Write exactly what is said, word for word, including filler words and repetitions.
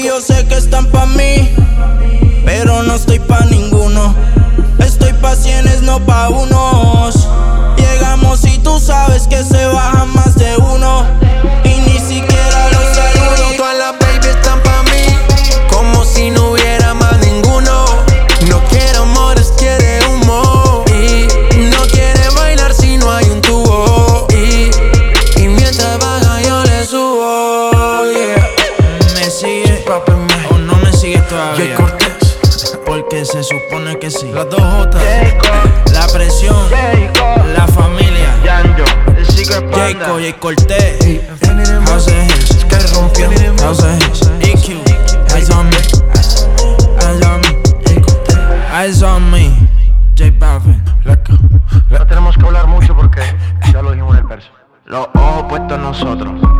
yo sé que están pa' mí, pero no estoy pa' ninguno. Estoy pa' cienes, no pa' unos. Llegamos y tú sabes que se baja más de uno, y ni siquiera los saludo. Todas las baby están pa' mí, como si no hubiera más ninguno. No quiere amores, quiere humo, y no quiere bailar si no hay un tubo. Y, y mientras baja yo le subo, yeah. ¿Me sigue o no me sigue todavía? Porque se supone que sí. Las dos J, la presión, la familia, Jayco, Jay Cortez, House of Hits, que rompió, House of Hits, E Q, Eyes on me, Eyes on me, Eyes on me, J Balvin. No tenemos que hablar mucho porque ya lo dijimos en el verso. Los ojos puestos en nosotros.